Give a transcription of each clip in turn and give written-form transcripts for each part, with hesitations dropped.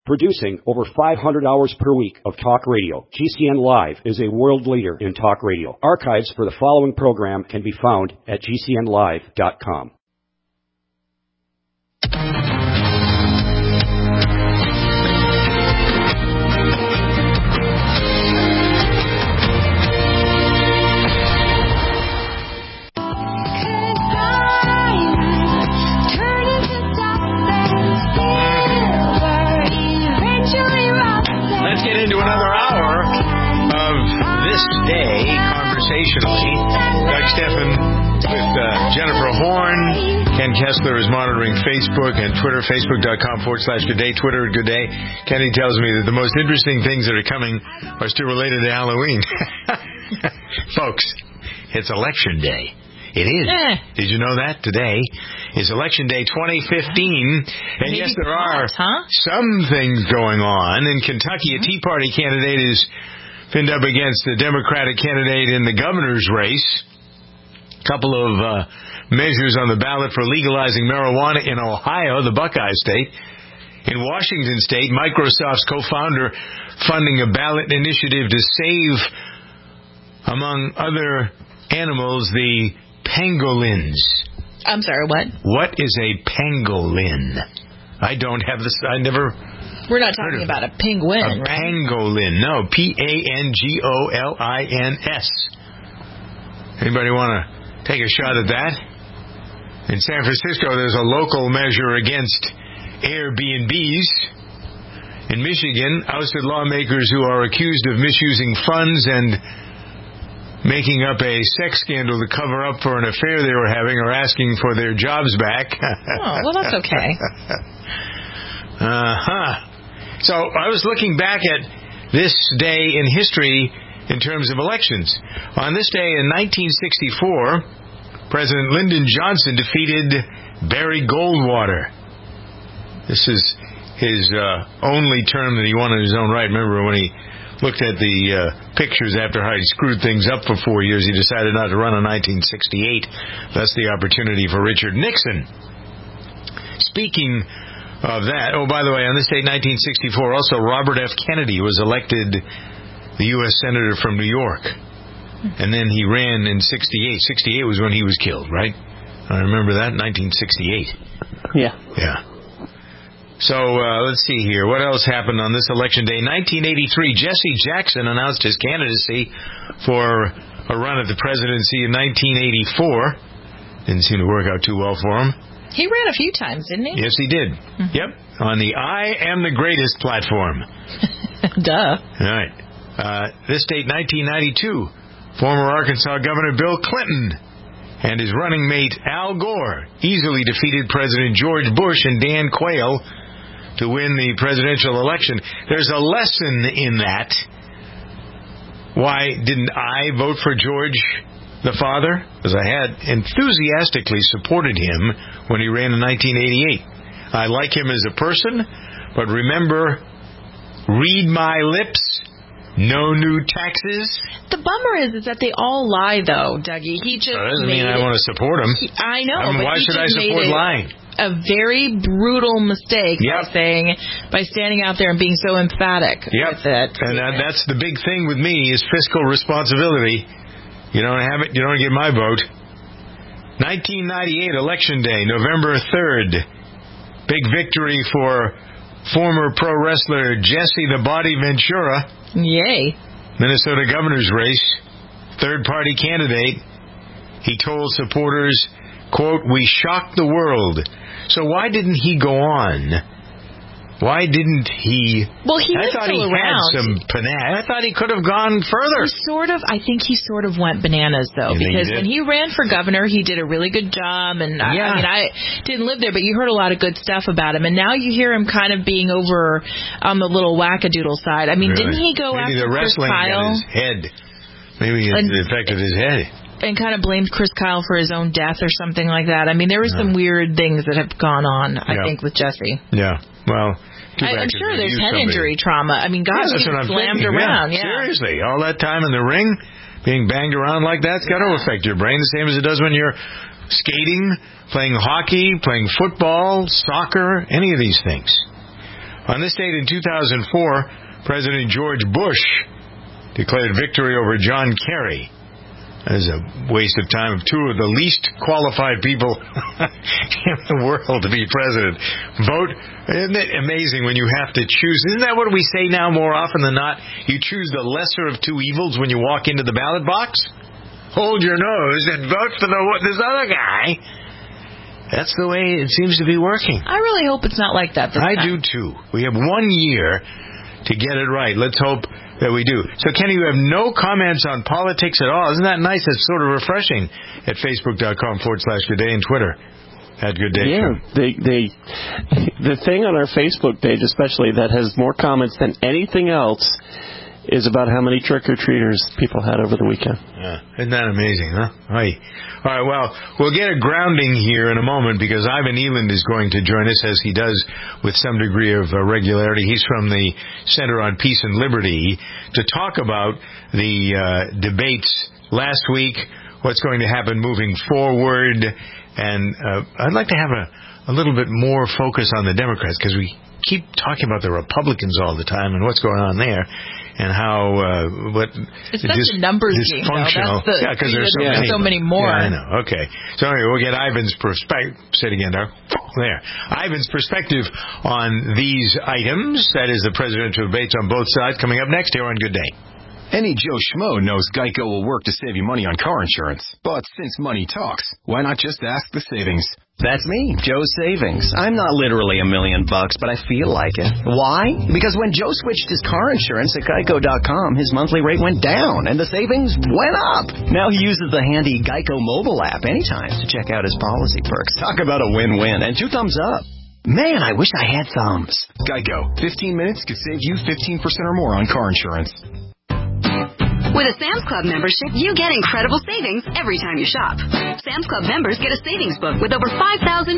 Producing over 500 hours per week of talk radio, GCN Live is a world leader in talk radio. Archives for the following program can be found at GCNlive.com. Let's get into another hour of This Day conversationally. Doug Steffen with Jennifer Horn. Ken Kessler is monitoring Facebook and Twitter, facebook.com/goodday, Twitter Good Day. Kenny tells me that the most interesting things that are coming are still related to Halloween. Folks, it's Election Day. It is. Did you know that? Today is Election Day 2015. And yes, there are some things going on. In Kentucky, a Tea Party candidate is pinned up against the Democratic candidate in the governor's race. A couple of measures on the ballot for legalizing marijuana in Ohio, the Buckeye State. In Washington State, Microsoft's co-founder funding a ballot initiative to save, among other animals, the pangolins. I'm sorry, what? What is a pangolin? I don't have this. I never. We're not talking about a penguin, right? Pangolin. No, Pangolins. Anybody want to take a shot at that? In San Francisco, there's a local measure against Airbnbs. In Michigan, ousted lawmakers who are accused of misusing funds and making up a sex scandal to cover up for an affair they were having are asking for their jobs back. Oh, well, that's okay. So I was looking back at this day in history in terms of elections. On this day in 1964, President Lyndon Johnson defeated Barry Goldwater. This is his only term that he won in his own right. Remember when he looked at the pictures after how he screwed things up for 4 years, he decided not to run in 1968. That's the opportunity for Richard Nixon. Speaking of that, oh, by the way, on this date, 1964, also Robert F. Kennedy was elected the U.S. Senator from New York. And then he ran in 68. 68 was when he was killed, right? I remember that, 1968. Yeah. Yeah. So, let's see here. What else happened on this election day? 1983, Jesse Jackson announced his candidacy for a run at the presidency in 1984. Didn't seem to work out too well for him. He ran a few times, didn't he? Yes, he did. Mm-hmm. Yep. On the I Am the Greatest platform. Duh. All right. This date, 1992, former Arkansas Governor Bill Clinton and his running mate Al Gore easily defeated President George Bush and Dan Quayle to win the presidential election. There's a lesson in that. Why didn't I vote for George the father? Because I had enthusiastically supported him when he ran in 1988. I like him as a person, but remember, read my lips. No new taxes. The bummer is that they all lie, though, Dougie. He just doesn't mean I want to support him. I know. I mean, why should I support lying? A very brutal mistake by standing out there and being so emphatic with it. And that's the big thing with me is fiscal responsibility. You don't have it, you don't get my vote. 1998 Election Day, November 3rd. Big victory for former pro wrestler Jesse the Body Ventura. Yay. Minnesota governor's race. Third party candidate. He told supporters, quote, "We shocked the world." So why didn't he go on? Why didn't he? Well, he was thought still he around. had some panache. I thought he could have gone further. I think he sort of went bananas, though, because when he ran for governor, he did a really good job. And I didn't live there, but you heard a lot of good stuff about him. And now you hear him kind of being over on the little wackadoodle side. I mean, really? Didn't he go Maybe after the Chris wrestling Kyle? got his head. Maybe it affected his head. And kind of blamed Chris Kyle for his own death or something like that. I mean, there were some weird things that have gone on, I think, with Jesse. Yeah, well... I'm sure there's head injury trauma. I mean, God, he slammed around. Yeah. Seriously, all that time in the ring, being banged around like that's got to affect your brain the same as it does when you're skating, playing hockey, playing football, soccer, any of these things. On this date in 2004, President George Bush declared victory over John Kerry. That is a waste of time of two of the least qualified people in the world to be president. Vote. Isn't it amazing when you have to choose? Isn't that what we say now more often than not? You choose the lesser of two evils when you walk into the ballot box? Hold your nose and vote for this other guy. That's the way it seems to be working. I really hope it's not like that this time. I do too. We have 1 year to get it right. Let's hope that we do. So, Kenny, you have no comments on politics at all. Isn't that nice? That's sort of refreshing at Facebook.com/Goodday and Twitter at Goodday. Yeah, the thing on our Facebook page, especially, that has more comments than anything else is about how many trick-or-treaters people had over the weekend. Yeah. Isn't that amazing, huh? Right. All right, well, we'll get a grounding here in a moment because Ivan Eland is going to join us, as he does with some degree of regularity. He's from the Center on Peace and Liberty to talk about the debates last week, what's going to happen moving forward, and I'd like to have a little bit more focus on the Democrats because we keep talking about the Republicans all the time and what's going on there. And how it's such a numbers game, though. Yeah, because there's so many more. Yeah, I know. Okay. So anyway, we'll get Ivan's perspective. Say it again, there. Ivan's perspective on these items. That is the presidential debates on both sides coming up next here on Good Day. Any Joe Schmo knows Geico will work to save you money on car insurance. But since money talks, why not just ask the savings? That's me, Joe Savings. I'm not literally $1 million, but I feel like it. Why? Because when Joe switched his car insurance at Geico.com, his monthly rate went down and the savings went up. Now he uses the handy Geico mobile app anytime to check out his policy perks. Talk about a win-win and 2 thumbs up. Man, I wish I had thumbs. Geico. 15 minutes could save you 15% or more on car insurance. With a Sam's Club membership, you get incredible savings every time you shop. Sam's Club members get a savings book with over $5,500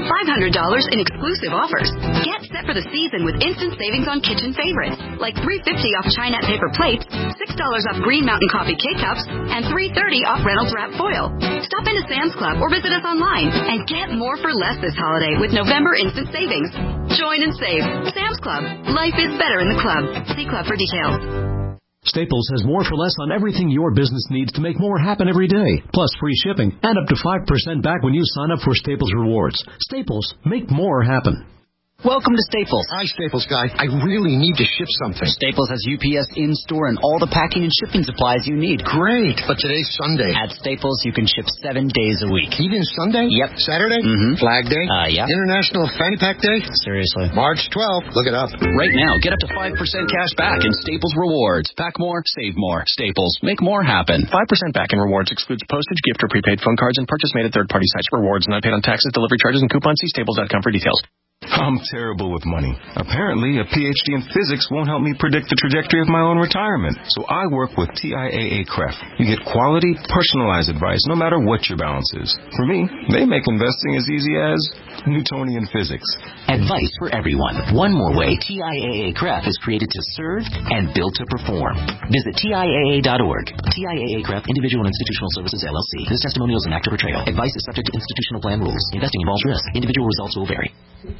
in exclusive offers. Get set for the season with instant savings on kitchen favorites, like $3.50 off Chinette paper plates, $6 off Green Mountain coffee K-Cups, and $3.30 off Reynolds Wrap foil. Stop into Sam's Club or visit us online and get more for less this holiday with November instant savings. Join and save. Sam's Club. Life is better in the club. See Club for details. Staples has more for less on everything your business needs to make more happen every day, plus free shipping and up to 5% back when you sign up for Staples Rewards. Staples, make more happen. Welcome to Staples. Hi, Staples guy. I really need to ship something. Staples has UPS in-store and all the packing and shipping supplies you need. Great. But today's Sunday. At Staples, you can ship 7 days a week. Even Sunday? Yep. Saturday? Mm-hmm. Flag Day? Yeah. International Fanny Pack Day? Seriously. March 12th. Look it up. Right now, get up to 5% cash back in Staples Rewards. Pack more, save more. Staples, make more happen. 5% back in rewards excludes postage, gift, or prepaid phone cards and purchase made at third-party sites. Rewards not paid on taxes, delivery charges, and coupons. See Staples.com for details. I'm terrible with money. Apparently, a PhD in physics won't help me predict the trajectory of my own retirement. So I work with TIAA-CREF. You get quality, personalized advice no matter what your balance is. For me, they make investing as easy as Newtonian physics. Advice for everyone. One more way TIAA-CREF is created to serve and built to perform. Visit TIAA.org. TIAA-CREF, Individual and Institutional Services, LLC. This testimonial is an act of portrayal. Advice is subject to institutional plan rules. Investing involves risk. Individual results will vary.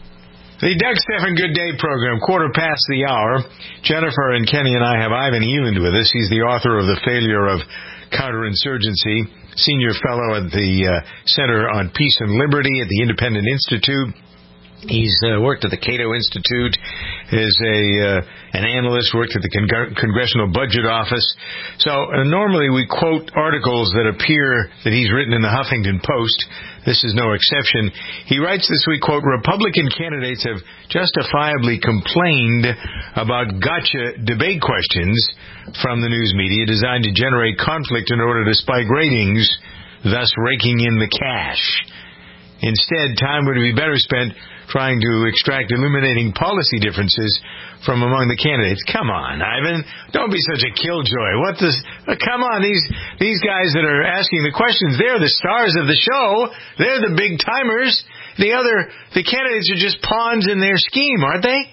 The Doug Stephan Good Day program, 1:15. Jennifer and Kenny and I have Ivan Eland with us. He's the author of The Failure of Counterinsurgency, senior fellow at the Center on Peace and Liberty at the Independent Institute. He's worked at the Cato Institute, is an analyst, worked at the Congressional Budget Office. So normally we quote articles that appear that he's written in the Huffington Post. This is no exception. He writes this week, quote, Republican candidates have justifiably complained about gotcha debate questions from the news media designed to generate conflict in order to spike ratings, thus raking in the cash. Instead, time would be better spent trying to extract illuminating policy differences from among the candidates. Come on, Ivan. Don't be such a killjoy. Come on, these guys that are asking the questions, they're the stars of the show. They're the big timers. The candidates are just pawns in their scheme, aren't they?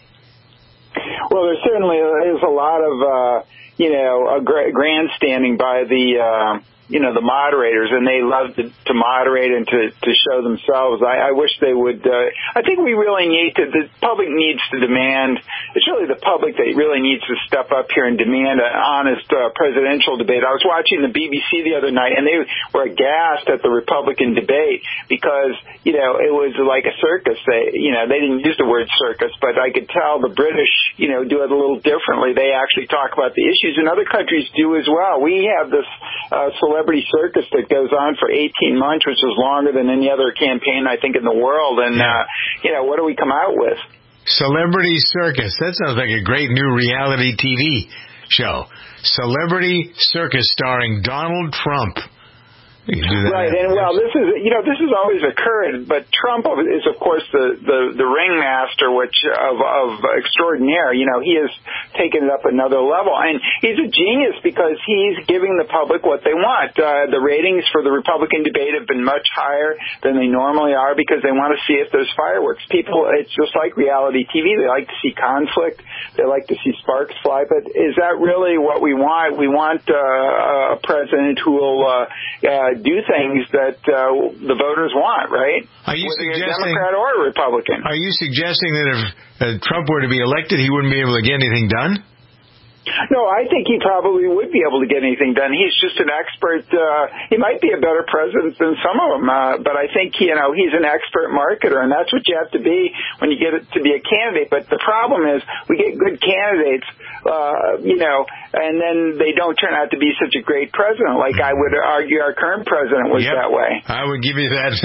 Well, there certainly is a lot of, grandstanding by the the moderators, and they love to moderate and to show themselves. I wish they would. I think we really the public needs to demand. It's really the public that really needs to step up here and demand an honest presidential debate. I was watching the BBC the other night, and they were aghast at the Republican debate because it was like a circus. They didn't use the word circus, but I could tell the British do it a little differently. They actually talk about the issues, and other countries do as well. We have this celebrity circus that goes on for 18 months, which is longer than any other campaign, I think, in the world. And, what do we come out with? Celebrity Circus. That sounds like a great new reality TV show. Celebrity Circus starring Donald Trump. Right, and this has always occurred, but Trump is, of course, the ringmaster, of extraordinaire. He has taken it up another level, and he's a genius because he's giving the public what they want. The ratings for the Republican debate have been much higher than they normally are because they want to see if there's fireworks. It's just like reality TV. They like to see conflict. They like to see sparks fly. But is that really what we want? We want a president who will do things that the voters want, right? Are you suggesting, a Democrat or a Republican? Are you suggesting that if Trump were to be elected, he wouldn't be able to get anything done? No, I think he probably would be able to get anything done. He's just an expert. He might be a better president than some of them, but I think, he's an expert marketer, and that's what you have to be when you get to be a candidate. But the problem is we get good candidates, and then they don't turn out to be such a great president. Like I would argue our current president was that way. I would give you that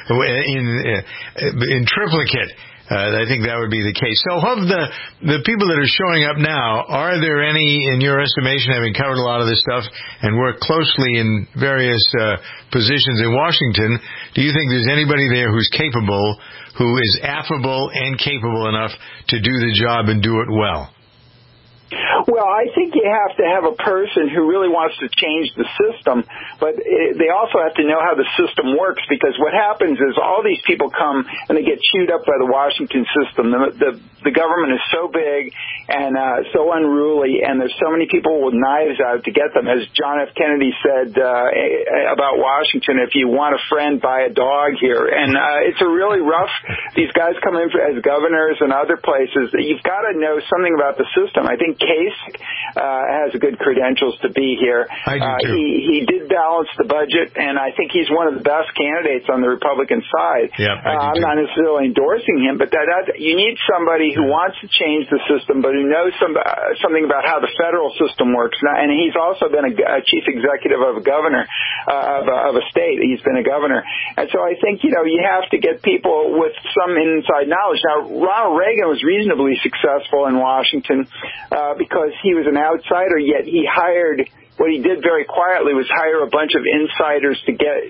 in triplicate. I think that would be the case. So of the people that are showing up now, are there any, in your estimation, having covered a lot of this stuff and worked closely in various positions in Washington, do you think there's anybody there who's capable, who is affable and capable enough to do the job and do it well? Well, I think you have to have a person who really wants to change the system, but they also have to know how the system works, because what happens is all these people come and they get chewed up by the Washington system. The government is so big and so unruly, and there's so many people with knives out to get them. As John F. Kennedy said about Washington, if you want a friend, buy a dog here. And it's a really rough, these guys come in as governors and other places. You've got to know something about the system. I think Kasich has good credentials to be here. I do too. He did balance the budget, and I think he's one of the best candidates on the Republican side. I'm not necessarily endorsing him, but that you need somebody who wants to change the system, but who knows something about how the federal system works. And he's also been a chief executive of a governor of a state. He's been a governor, and so I think you have to get people with some inside knowledge. Now, Ronald Reagan was reasonably successful in Washington because he was an outsider, yet he hired. What he did very quietly was hire a bunch of insiders to get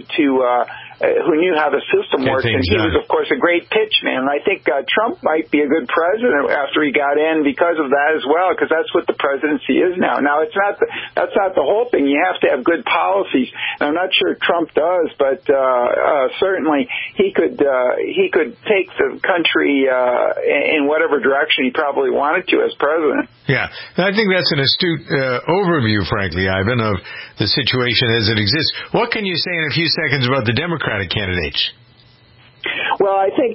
who knew how the system works, and he was, of course, a great pitch man. And I think Trump might be a good president after he got in because of that as well, because that's what the presidency is now. Now, that's not the whole thing. You have to have good policies, and I'm not sure Trump does, but certainly he could take the country in whatever direction he probably wanted to as president. Yeah, I think that's an astute overview, frankly, Ivan, of the situation as it exists. What can you say in a few seconds about the Democratic candidates? Well, I think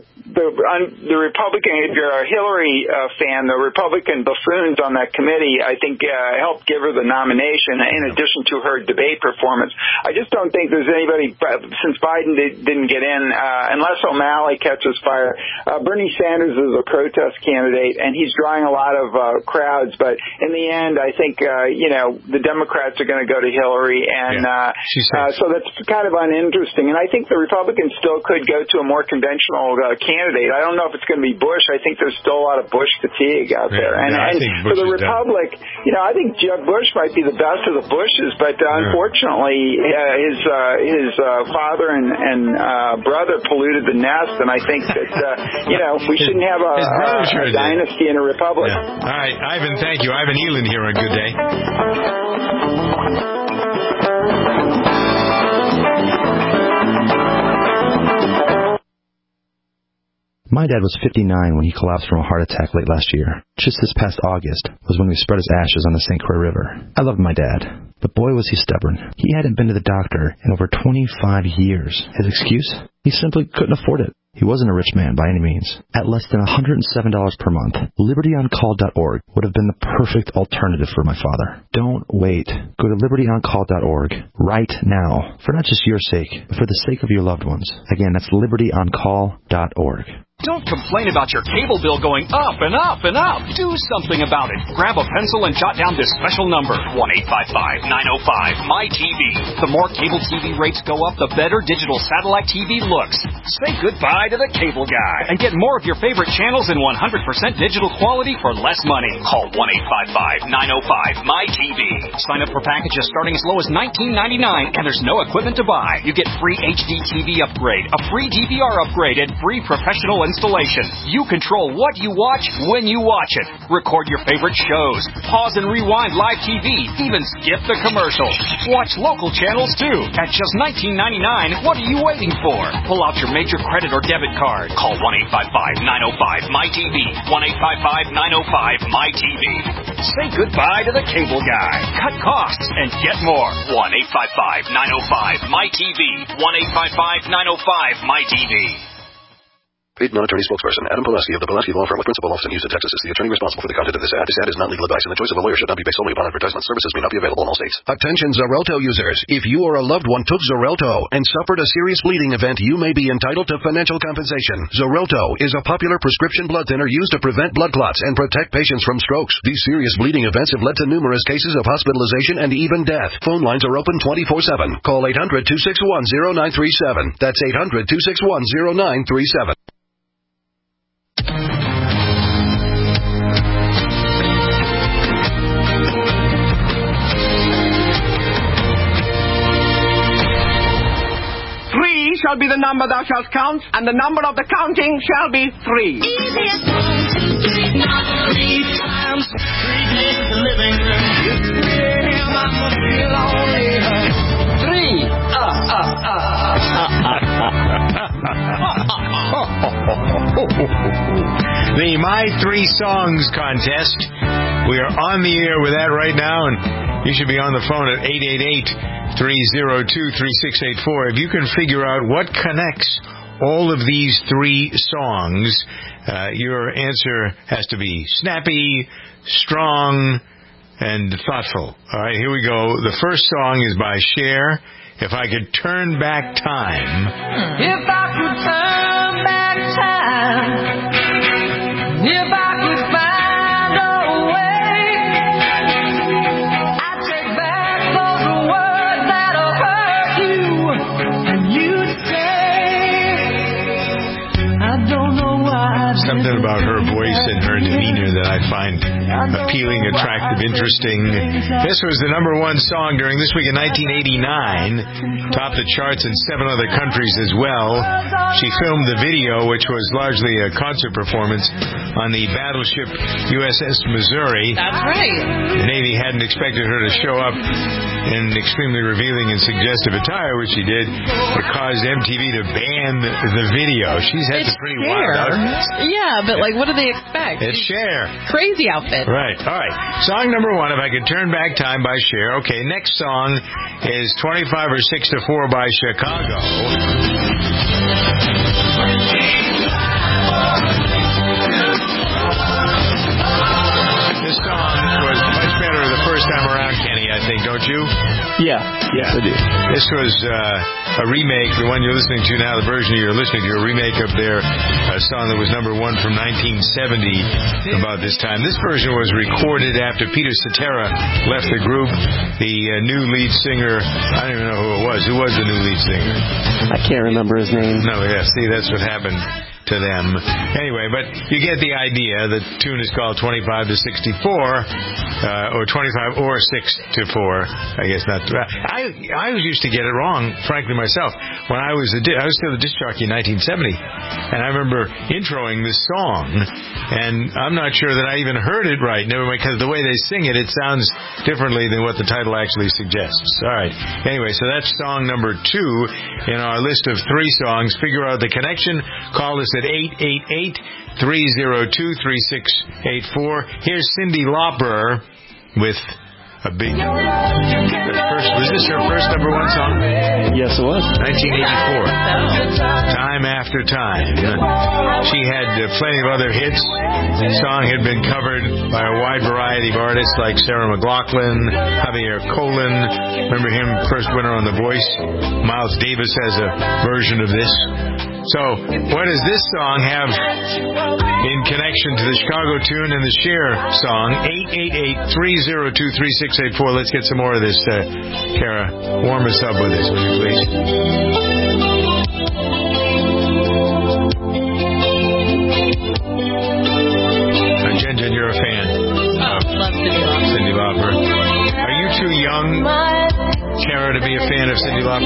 the Republican, if you're a Hillary fan, the Republican buffoons on that committee, I think, helped give her the nomination in addition to her debate performance. I just don't think there's anybody, since Biden didn't get in, unless O'Malley catches fire. Bernie Sanders is a protest candidate, and he's drawing a lot of crowds, but in the end, I think, the Democrats are going to go to Hillary, and so that's kind of uninteresting. And I think the Republicans still could go to a more conventional candidate. I don't know if it's going to be Bush. I think there's still a lot of Bush fatigue out there. And for the Republic, I think Jeb Bush might be the best of the Bushes, but unfortunately, his father and brother polluted the nest, and I think that, we shouldn't have a dynasty in a republic. Yeah. All right, Ivan, thank you. Ivan Eland here on Good Day. My dad was 59 when he collapsed from a heart attack late last year. Just this past August was when we spread his ashes on the St. Croix River. I loved my dad. But boy was he stubborn. He hadn't been to the doctor in over 25 years. His excuse? He simply couldn't afford it. He wasn't a rich man by any means. At less than $107 per month, LibertyOnCall.org would have been the perfect alternative for my father. Don't wait. Go to LibertyOnCall.org right now, for not just your sake, but for the sake of your loved ones. Again, that's LibertyOnCall.org. Don't complain about your cable bill going up and up and up. Do something about it. Grab a pencil and jot down this special number, 1-855-905-MY-TV. The more cable TV rates go up, the better digital satellite TV looks. Say goodbye to the cable guy and get more of your favorite channels in 100% digital quality for less money. Call 1-855-905-MY-TV. Sign up for packages starting as low as $19.99, and there's no equipment to buy. You get free HD TV upgrade, a free DVR upgrade, and free professional installation. You control what you watch when you watch it. Record your favorite shows. Pause and rewind live TV. Even skip the commercials. Watch local channels too. At just $19.99, what are you waiting for? Pull out your major credit or debit card. Call 1-855-905-MY-TV. 1-855-905-MY-TV. Say goodbye to the cable guy. Cut costs and get more. 1-855-905-MY-TV. 1-855-905-MY-TV. Paid non-attorney spokesperson Adam Pulaski of the Pulaski Law Firm with principal office in Houston, Texas, is the attorney responsible for the content of this ad. This ad is not legal advice, and the choice of a lawyer should not be based solely upon advertisement. Services may not be available in all states. Attention Xarelto users. If you or a loved one took Xarelto and suffered a serious bleeding event, you may be entitled to financial compensation. Xarelto is a popular prescription blood thinner used to prevent blood clots and protect patients from strokes. These serious bleeding events have led to numerous cases of hospitalization and even death. Phone lines are open 24/7. Call 800-261-0937. That's 800-261-0937. Shall be the number thou shalt count, and the number of the counting shall be 3. Easiest 1, 2, 3, not 3 times. 3 days in the living room. If we ain't him, I'ma feel lonely. 3. The My 3 Songs contest. We are on the air with that right now, and you should be on the phone at 888-302-3684. If you can figure out what connects all of these 3 songs, your answer has to be snappy, strong, and thoughtful. All right, here we go. The first song is by Cher, If I Could Turn Back Time. If I could turn back time, if I could find a way, I'd take back those words that have hurt you, and you'd say, I don't know why. Something about her voice and her demeanor that I find appealing, attractive, interesting. This was the number 1 song during This Week in 1989. Topped the charts in 7 other countries as well. She filmed the video, which was largely a concert performance, on the battleship USS Missouri. That's right. The Navy hadn't expected her to show up in extremely revealing and suggestive attire, which she did. It caused MTV to ban the video. She's had some pretty wild outfits. Yeah, but like, what do they expect? It's Cher. Crazy outfit. Right. All right. Song number 1, If I Could Turn Back Time by Cher. Okay, next song is 25 or 6 to 4 by Chicago. This song was much better the first time around, Kenny, I think, don't you? Yeah, I do. This was a remake, the one you're listening to now, the version you're listening to, a remake of their song that was number 1 from 1970 about this time. This version was recorded after Peter Cetera left the group. The new lead singer, I don't even know who it was. Who was the new lead singer? I can't remember his name. No, yeah, see, that's what happened to them. Anyway, but you get the idea. The tune is called 25 to 64, or 25 or 6 to 4. I guess not. I always used to get it wrong, frankly, myself. When I was still a disc jockey in 1970, and I remember introing this song, and I'm not sure that I even heard it right. Never mind, because the way they sing it, it sounds differently than what the title actually suggests. All right. Anyway, so that's song number 2 in our list of 3 songs. Figure out the connection. Call us at 888-302-3684. Here's Cyndi Lauper with a big... Was this her first number one song? Yes, it was. 1984. Time After Time. She had plenty of other hits. The song had been covered by a wide variety of artists like Sarah McLachlan, Javier Colin. Remember him, first winner on The Voice. Miles Davis has a version of this. So, what does this song have in connection to the Chicago tune and the Cher song? 888-302-3684. Let's get some more of this, Kara. Warm us up with this, will you please? Jen, you're a fan of Cyndi Lauper. Are you too young, Kara, to be a fan of Cyndi Lauper?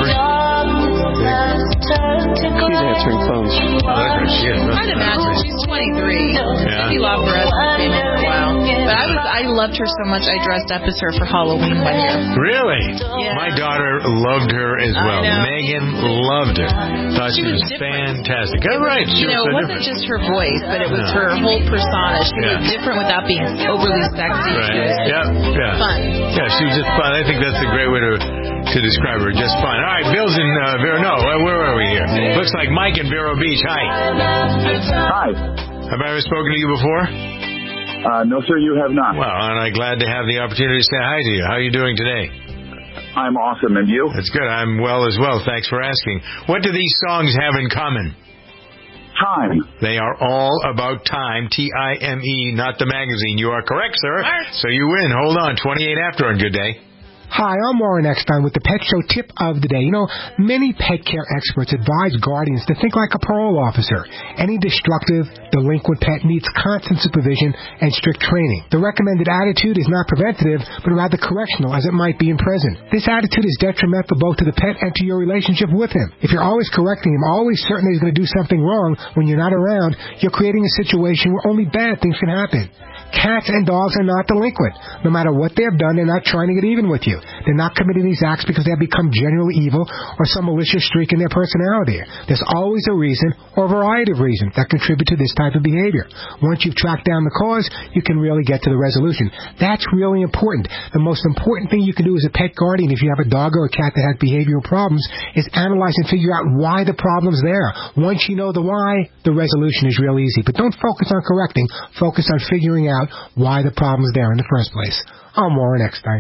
She's answering phones. I'd imagine she's 23. Cyndi Lauper hasn't been famous for a while. But I loved her so much I dressed up as her for Halloween one year. Really? Yeah. My daughter loved her as well. Megan loved her. Thought she was fantastic. All right. It wasn't just her voice, but it was her whole persona. She was different without being overly sexy. Right. She was fun. Yeah, she was just fun. I think that's a great way to describe her. Just fun. All right, Bill's in where are we here? Looks like Mike in Vero Beach. Hi. Hi. Have I ever spoken to you before? No, sir, you have not. Well, and I'm glad to have the opportunity to say hi to you. How are you doing today? I'm awesome, and you? That's good. I'm well as well. Thanks for asking. What do these songs have in common? Time. They are all about time. Time, not the magazine. You are correct, sir. So you win. Hold on. 28 after on Good Day. Hi, I'm Warren Eckstein with the Pet Show Tip of the Day. Many pet care experts advise guardians to think like a parole officer. Any destructive, delinquent pet needs constant supervision and strict training. The recommended attitude is not preventative, but rather correctional, as it might be in prison. This attitude is detrimental both to the pet and to your relationship with him. If you're always correcting him, always certain that he's going to do something wrong when you're not around, you're creating a situation where only bad things can happen. Cats and dogs are not delinquent. No matter what they have done, they're not trying to get even with you. They're not committing these acts because they have become genuinely evil or some malicious streak in their personality. There's always a reason or a variety of reasons that contribute to this type of behavior. Once you've tracked down the cause, you can really get to the resolution. That's really important. The most important thing you can do as a pet guardian, if you have a dog or a cat that has behavioral problems, is analyze and figure out why the problem's there. Once you know the why, the resolution is real easy. But don't focus on correcting. Focus on figuring out why the problem's there in the first place. I'm Warren Eckstein.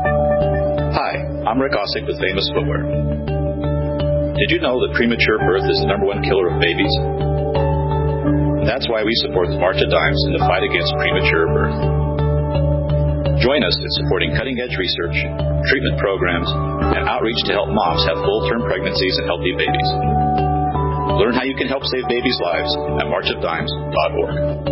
Hi, I'm Rick Ossick with Famous Footwear. Did you know that premature birth is the #1 killer of babies? That's why we support the March of Dimes in the fight against premature birth. Join us in supporting cutting-edge research, treatment programs, and outreach to help moms have full-term pregnancies and healthy babies. Learn how you can help save babies' lives at marchofdimes.org.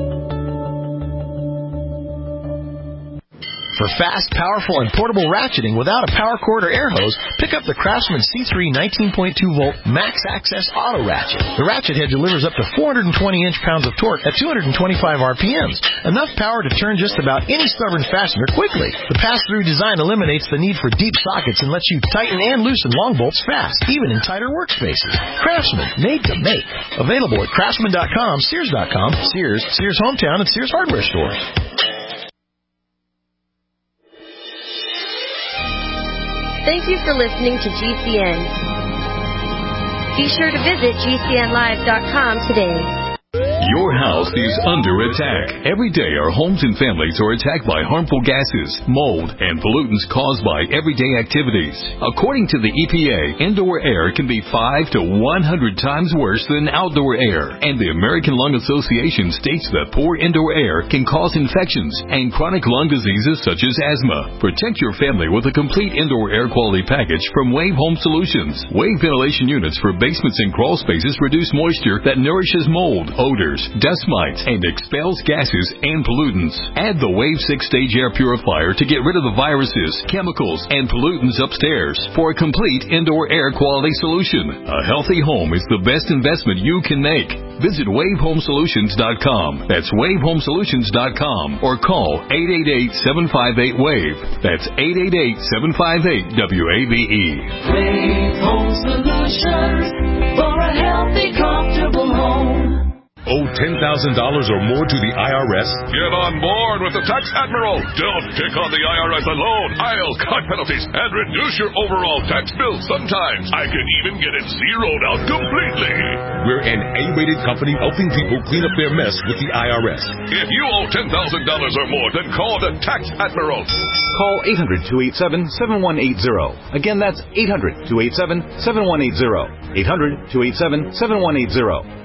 For fast, powerful, and portable ratcheting without a power cord or air hose, pick up the Craftsman C3 19.2-volt Max Access Auto Ratchet. The ratchet head delivers up to 420 inch-pounds of torque at 225 RPMs, enough power to turn just about any stubborn fastener quickly. The pass-through design eliminates the need for deep sockets and lets you tighten and loosen long bolts fast, even in tighter workspaces. Craftsman, made to make. Available at Craftsman.com, Sears.com, Sears Hometown, and Sears Hardware stores. Thank you for listening to GCN. Be sure to visit GCNlive.com today. Your house is under attack. Every day our homes and families are attacked by harmful gases, mold, and pollutants caused by everyday activities. According to the EPA, indoor air can be 5 to 100 times worse than outdoor air. And the American Lung Association states that poor indoor air can cause infections and chronic lung diseases such as asthma. Protect your family with a complete indoor air quality package from Wave Home Solutions. Wave ventilation units for basements and crawl spaces reduce moisture that nourishes mold, odors, dust mites, and expels gases and pollutants. Add the Wave 6-stage air purifier to get rid of the viruses, chemicals, and pollutants upstairs for a complete indoor air quality solution. A healthy home is the best investment you can make. Visit WaveHomeSolutions.com. That's WaveHomeSolutions.com or call 888-758-WAVE. That's 888-758-WAVE. Wave Home Solutions for a healthy, comfortable home. Owe $10,000 or more to the IRS? Get on board with the Tax Admiral. Don't pick on the IRS alone. I'll cut penalties and reduce your overall tax bill. Sometimes I can even get it zeroed out completely. We're an A-rated company helping people clean up their mess with the IRS. If you owe $10,000 or more, then call the Tax Admiral. Call 800-287-7180. Again, that's 800-287-7180. 800-287-7180.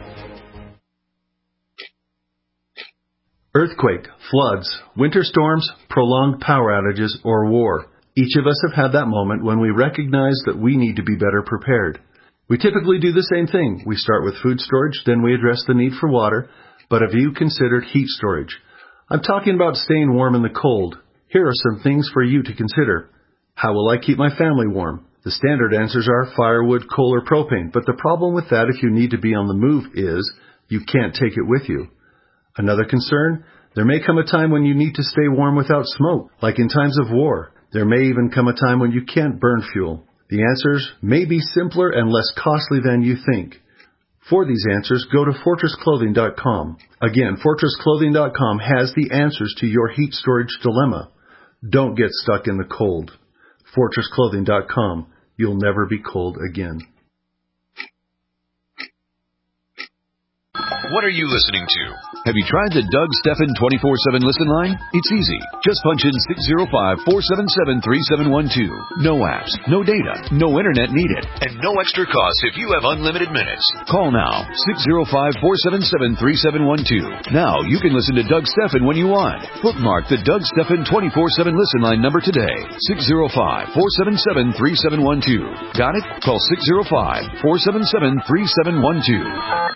Earthquake, floods, winter storms, prolonged power outages, or war. Each of us have had that moment when we recognize that we need to be better prepared. We typically do the same thing. We start with food storage, then we address the need for water. But have you considered heat storage? I'm talking about staying warm in the cold. Here are some things for you to consider. How will I keep my family warm? The standard answers are firewood, coal, or propane. But the problem with that if you need to be on the move is you can't take it with you. Another concern, there may come a time when you need to stay warm without smoke, like in times of war. There may even come a time when you can't burn fuel. The answers may be simpler and less costly than you think. For these answers, go to FortressClothing.com. Again, FortressClothing.com has the answers to your heat storage dilemma. Don't get stuck in the cold. FortressClothing.com. You'll never be cold again. What are you listening to? Have you tried the Doug Stephan 24/7 listen line? It's easy. Just punch in 605-477-3712. No apps, no data, no internet needed, and no extra cost if you have unlimited minutes. Call now, 605-477-3712. Now you can listen to Doug Stephan when you want. Bookmark the Doug Stephan 24/7 listen line number today. 605-477-3712. Got it? Call 605-477-3712.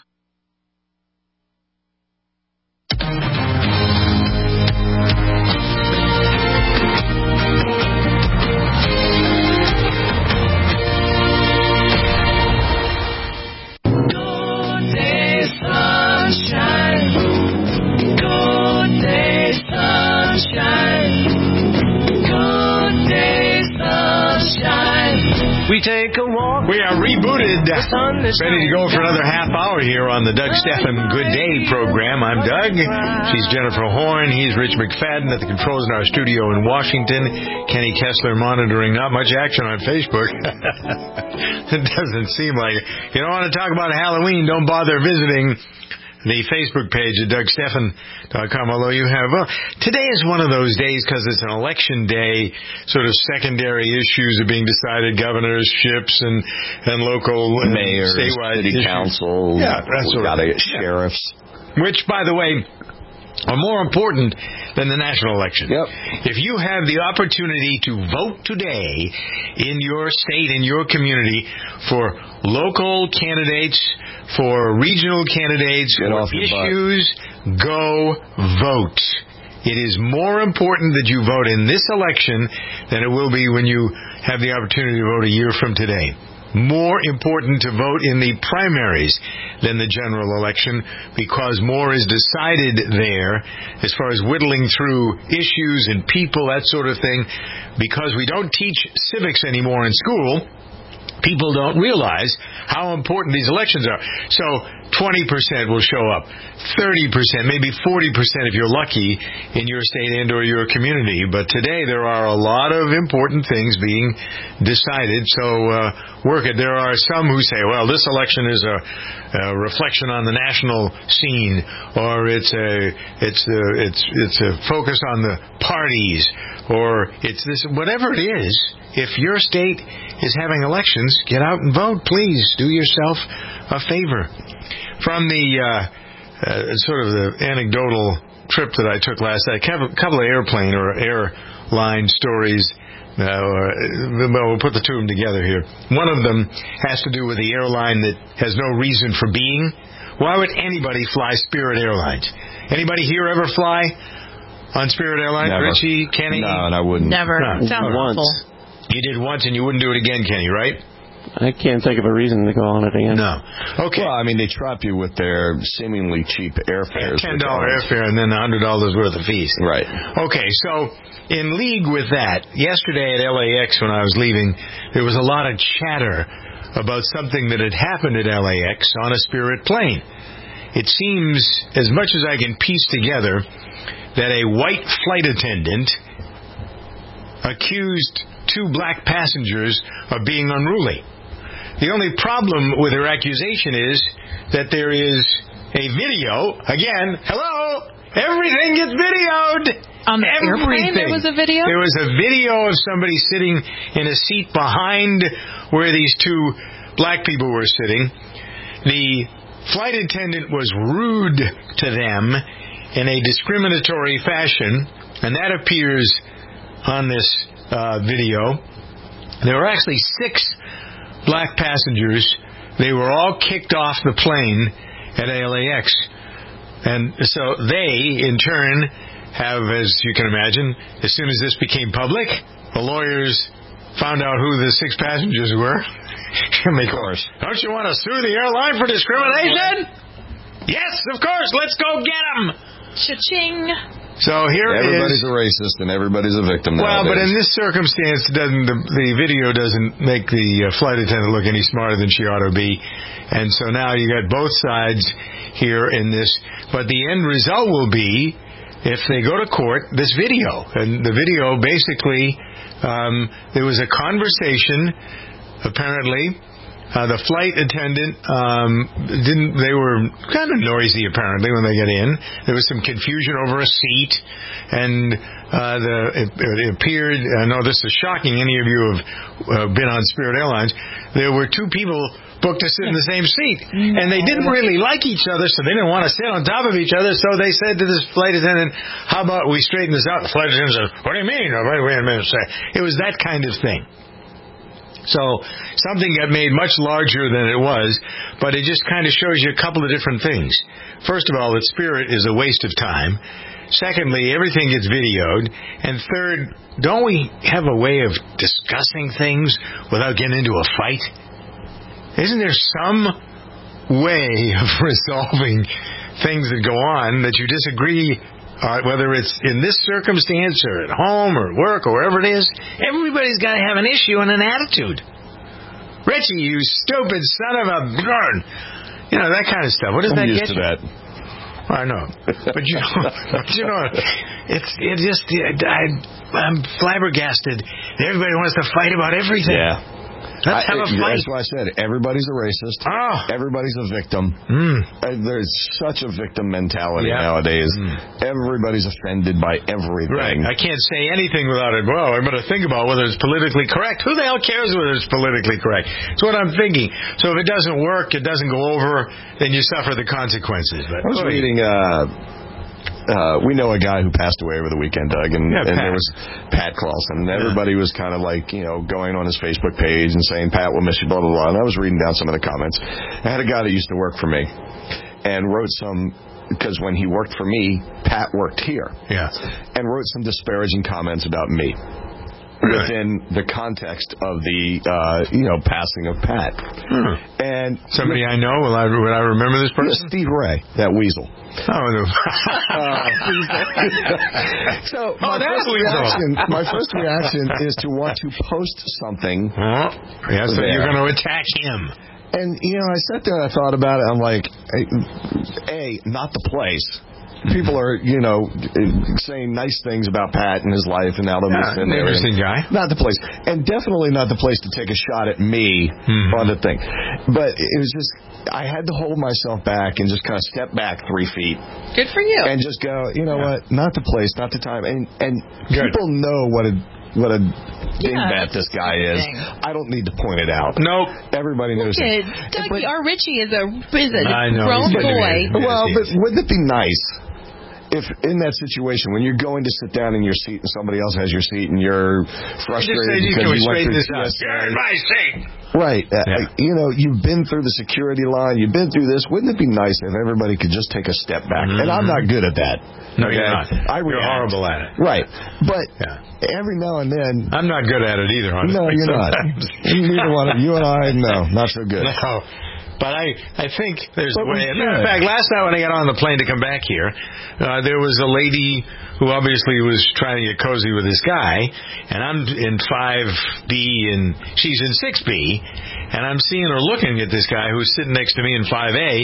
We take a walk. We are rebooted. Ready to go for another half hour here on the Doug Stephan Good Day program. I'm Doug. She's Jennifer Horn. He's Rich McFadden at the controls in our studio in Washington. Kenny Kessler monitoring. Not much action on Facebook. It doesn't seem like it. If you don't want to talk about Halloween, don't bother visiting the Facebook page at DougStephan.com, although you have, today is one of those days because it's an election day, sort of secondary issues are being decided, governorships and local mayors, statewide city issues. councils, sheriffs. Which, by the way, are more important than the national election. Yep. If you have the opportunity to vote today in your state, in your community, for local candidates, for regional candidates, for issues, go vote. It is more important that you vote in this election than it will be when you have the opportunity to vote a year from today. More important to vote in the primaries than the general election because more is decided there as far as whittling through issues and people, that sort of thing. Because we don't teach civics anymore in school, people don't realize how important these elections are. So 20% will show up, 30%, maybe 40% if you're lucky in your state and or your community. But today there are a lot of important things being decided, so work it. There are some who say, well, this election is a reflection on the national scene, or it's a focus on the parties, or it's this, whatever it is. If your state is having elections, get out and vote, please. Do yourself a favor. From the sort of the anecdotal trip that I took last night, a couple of airplane or airline stories. We'll put the two of them together here. One of them has to do with the airline that has no reason for being. Why would anybody fly Spirit Airlines? Anybody here ever fly on Spirit Airlines? Never. Richie, Kenny? No, and I wouldn't. Never. No. Sounds awful. You did once and you wouldn't do it again, Kenny, right? I can't think of a reason to go on it again. No. Okay. Well, I mean, they trap you with their seemingly cheap airfares. $10 airfare and then $100 worth of fees. Right. Okay, so in league with that, yesterday at LAX when I was leaving, there was a lot of chatter about something that had happened at LAX on a Spirit plane. it seems, as much as I can piece together, that a white flight attendant accused 2 black passengers of being unruly. The only problem with her accusation is that there is a video. Again, hello, everything gets videoed. On the airplane, there was a video? There was a video of somebody sitting in a seat behind where these 2 black people were sitting. The flight attendant was rude to them in a discriminatory fashion, and that appears on this video. There were actually 6 black passengers. They were all kicked off the plane at LAX. And so they, in turn, have, as you can imagine, as soon as this became public, the lawyers found out who the 6 passengers were. Of course. Don't you want to sue the airline for discrimination? Yes, of course. Let's go get them. Cha-ching. So everybody's a racist and everybody's a victim nowadays. Well, but in this circumstance, the video doesn't make the flight attendant look any smarter than she ought to be. And so now you got both sides here in this. But the end result will be, if they go to court, this video. And the video basically, there was a conversation, apparently. The flight attendant they were kind of noisy, apparently, when they got in. There was some confusion over a seat, and it appeared, I know this is shocking, any of you have been on Spirit Airlines, there were 2 people booked to sit in the same seat, and they didn't really like each other, so they didn't want to sit on top of each other, so they said to this flight attendant, how about we straighten this out? The flight attendant said, what do you mean? Wait a minute. It was that kind of thing. So something got made much larger than it was, but it just kind of shows you a couple of different things. First of all, that Spirit is a waste of time. Secondly, everything gets videoed. And third, don't we have a way of discussing things without getting into a fight? Isn't there some way of resolving things that go on that you disagree, whether it's in this circumstance or at home or at work or wherever it is? Everybody's got to have an issue and an attitude. Richie, you stupid son of a gun. You know, that kind of stuff. What does that get you? I'm used to that. I know. But you know, I'm flabbergasted. Everybody wants to fight about everything. Yeah. Let's have a fight. That's why I said everybody's a racist. Everybody's a victim. There's such a victim mentality nowadays. Everybody's offended by everything. Right. I can't say anything without it. Well, I better think about whether it's politically correct. Who the hell cares whether it's politically correct? It's what I'm thinking. So if it doesn't work, it doesn't go over, then you suffer the consequences. But I was reading... we know a guy who passed away over the weekend, Doug, and there was Pat Clausen, and everybody was kind of like, going on his Facebook page and saying, Pat, we'll miss you, blah, blah, blah. And I was reading down some of the comments. I had a guy that used to work for me and wrote some, because when he worked for me, Pat worked here. Yeah. And wrote some disparaging comments about me. Within the context of the, passing of Pat. And somebody I know, would I remember this person? Steve Ray, that weasel. Oh, no. So my first reaction is to want to post something. So you're going to attack him. And, I sat there and I thought about it. I'm like, not the place. People are, saying nice things about Pat and his life, and now they're an interesting guy. Not the place, and definitely not the place to take a shot at me on the thing. But it was just, I had to hold myself back and just kind of step back 3 feet. Good for you. And just go, what? Not the place, not the time. And people know what a dingbat this guy is. I don't need to point it out. Nope. Everybody knows it. Dougie, our Richie is a grown boy. Well, but wouldn't it be nice if in that situation, when you're going to sit down in your seat and somebody else has your seat and you're frustrated because you went through TSA. You're in my seat. Right. You've been through the security line. You've been through this. Wouldn't it be nice if everybody could just take a step back? And I'm not good at that. No, you're not. You're horrible at it. Right. But every now and then... I'm not good at it either, honestly. No, you're not. Neither one of you and I, no, not so good. No. But I think there's a way. As a matter of fact, last night when I got on the plane to come back here, there was a lady who obviously was trying to get cozy with this guy, and I'm in 5B and she's in 6B, and I'm seeing her looking at this guy who's sitting next to me in 5A,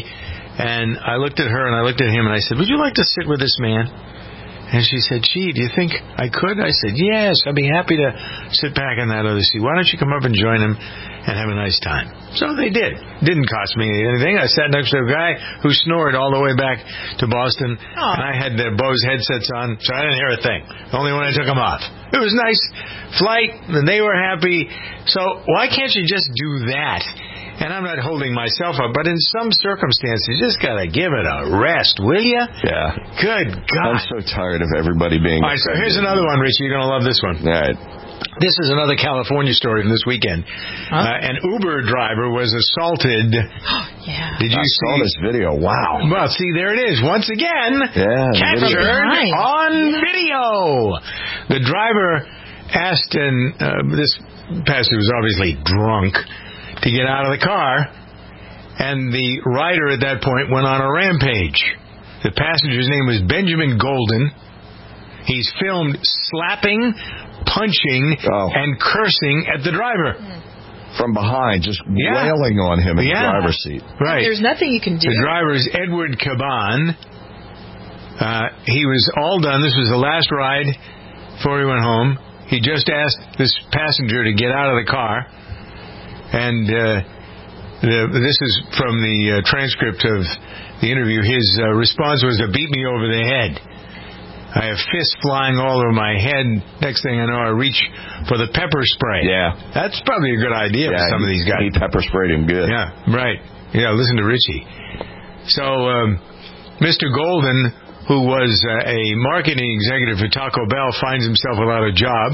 And I looked at her and I looked at him and I said, would you like to sit with this man? And she said, gee, do you think I could? I said, yes, I'd be happy to sit back in that other seat. Why don't you come up and join him and have a nice time? So they did. Didn't cost me anything. I sat next to a guy who snored all the way back to Boston. Aww. And I had the Bose headsets on, so I didn't hear a thing. Only when I took them off. It was a nice flight, and they were happy. So why can't you just do that? And I'm not holding myself up, but in some circumstances, you just got to give it a rest, will you? Yeah. Good God. I'm so tired of everybody being... All right, so here's another one, Richie. You're going to love this one. All right. This is another California story from this weekend. An Uber driver was assaulted. Yeah. Did you saw this video? Wow. Well, see, there it is. Once again, captured on video. The driver asked, and this passenger was obviously drunk, to get out of the car, and the rider at that point went on a rampage. The passenger's name was Benjamin Golden. He's filmed slapping, punching, and cursing at the driver. From behind, just wailing on him in the driver's seat. Right. There's nothing you can do. The driver is Edward Caban. He was all done. This was the last ride before he went home. He just asked this passenger to get out of the car. And this is from the transcript of the interview. His response was to beat me over the head. I have fists flying all over my head. Next thing I know, I reach for the pepper spray. Yeah. That's probably a good idea for some of these guys. He pepper sprayed him good. Yeah, right. Yeah, listen to Richie. So, Mr. Golden, who was a marketing executive for Taco Bell, finds himself without a job.